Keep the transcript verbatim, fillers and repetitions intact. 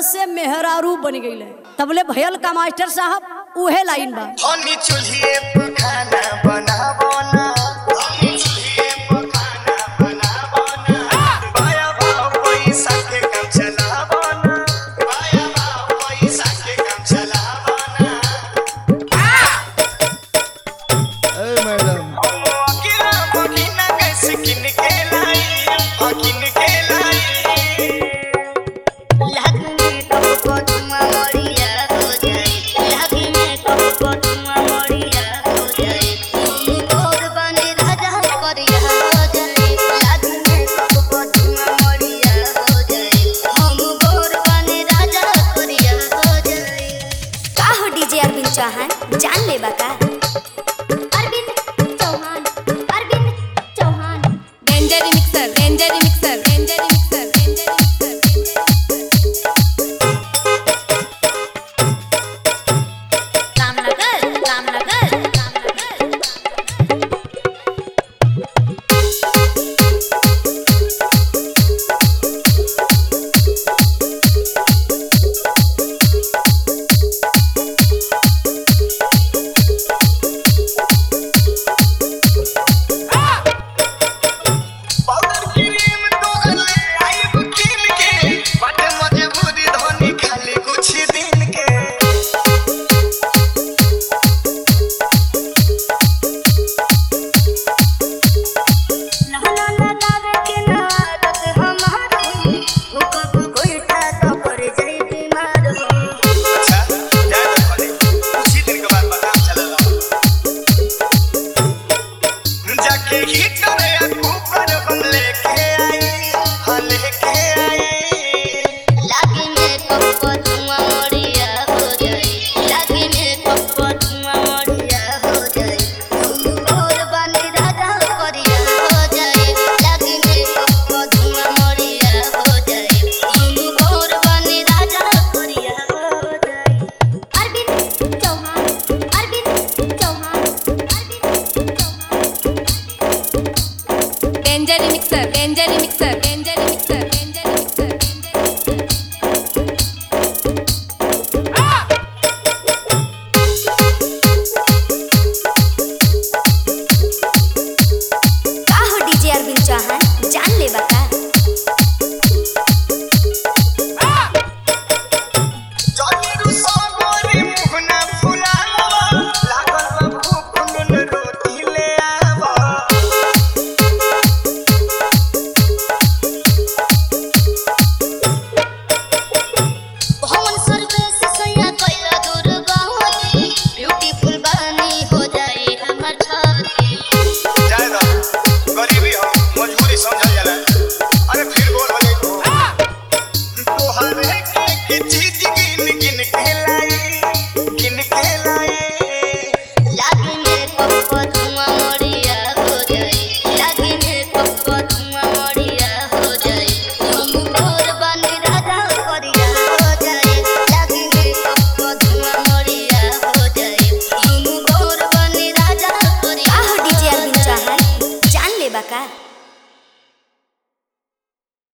मरद से मेहरारू बन गई। तबले भयल का मास्टर साहब उहे लाइन बा। हनी चूल्हे पे खाना बनावो ना, हनी चूल्हे पे खाना बनावो ना, बाया बाऊ पैसा के काम चलावो ना, बाया बाऊ पैसा के काम चलावो ना। ए मैडम अकेला महीना कैसे किन के लाई, किन के लाई। चौहान जान ले बता Arvind Chauhan Arvind Chauhan danger mixer danger mixer danger mixer danger Ramnagar Ramnagar Ramnagar danger mixer danger mixer danger